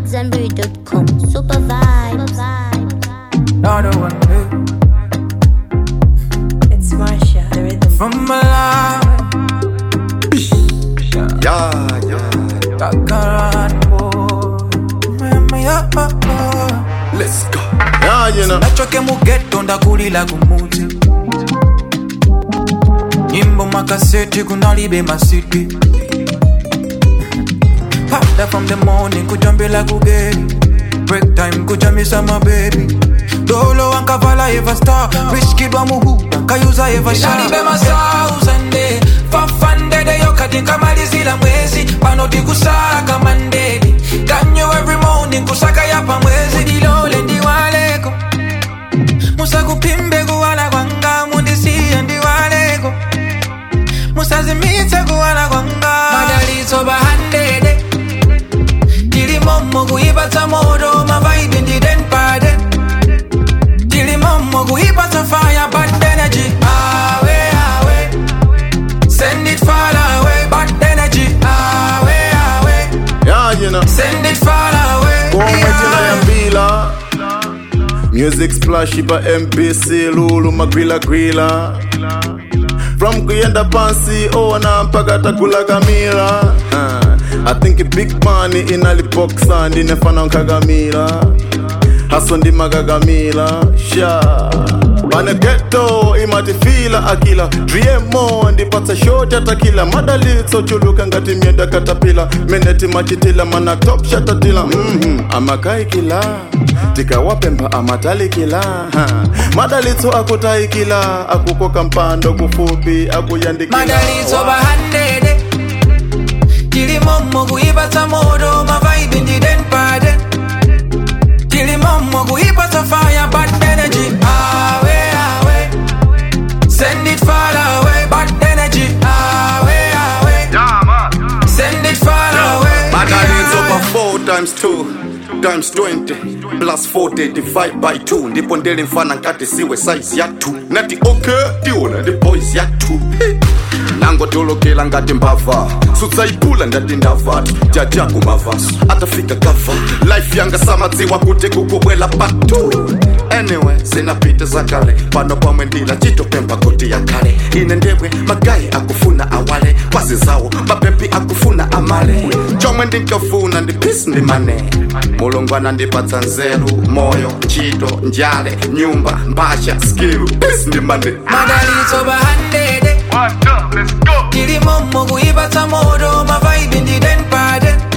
Zenbury.com. Super vibes. Another one day. It's Marsha, the rhythm. From Malawi. Kakaran boy. Let's go. Yeah, you know. Nachoke mugeto ndakulila kumuti. Nyimbo makaseti kunalibe masiti. Harder from the morning kujambila kugeri. Break time kujamisa my baby. Dolo ankavala eva star. Rich kid wa muhuda kayuza eva sha. Nalibe masauzande. Fafande de yokati kamalizila mwezi. Panoti kusaka mandedi. Ganyo every morning kusaka yapa mwezi. Dilole ndiwaleko. Musa kupimbe kuwala kwanga. Mundisiya ndiwaleko. Musa zimitse kuwala kwanga. Madalizo bahandede. Dili momo kuipata modo. Ma vibe ndi den pade. Dili momo kuipata fire. Bad energy. Awe awe. Send it far away. Bad energy. Awe awe. Yeah, you know. Send it far away. Mbila. Music splash ipa MPC Lulu magrila grilla. From kuyenda pansi ona mpaka takula kamila. I think a big money in ali box and inefana nkagamila. Haso ndi magagamila. Sha Bane ghetto imatifila akila. Driemo ndipata short atakila. Madalitso chuluka ngati mienda katapila. Meneti machitila mana top shatatila. Amakai kila tika wapemba amatali kila. Madalitso akutai kila. Akukoka mpando kufupi akuyandikila. Madalitso bahandede. Dili momo kuipata modo. Ma vibe ndi den pade. Dili momo kuipata fire. Bad energy. Awe awe. Send it far away. Bad energy. Awe awe. Send it far away. Madalitso over 4 times 2 times 20 plus 40 divide by 2. Ndipo ndele mfana nkati siwe size ya 2. Nati okay, tiona the boys ya 2. Nango tolokela ngati mbava. Sutsa ipula ndati ndavatu. Jaja kumavasu atafika kava. Life yanga samadziwa kuti kukubwela patu. Anyway, sinapita zakale. Pano pamwe ndila chitopemba koti ya kale. Ine ndewe magai akufuna awale. Kwazi zawo mapepi akufuna amale. Chomwe ndikafuna ndi peace ndi mane. Mulungwana ndipatsa nzeru. Moyo, chito, njale, nyumba, mbasha, skill. Peace ndi mane. Madalitso bahandede. Let's go. Dili momo kuipata modo. Ma vibe ndi den pade.